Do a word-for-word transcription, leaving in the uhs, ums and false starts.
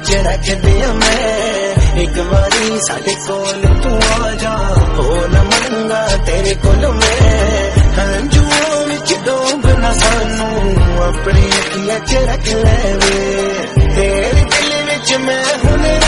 विच रख दिया मैं एक बारी साडे कोल तू आ जा हो न मंगा तेरे कोल मैं हंजुओं विच डूब ना सानू अपनी अखियां च रख ले वे तेरे दिल विच मैं हुण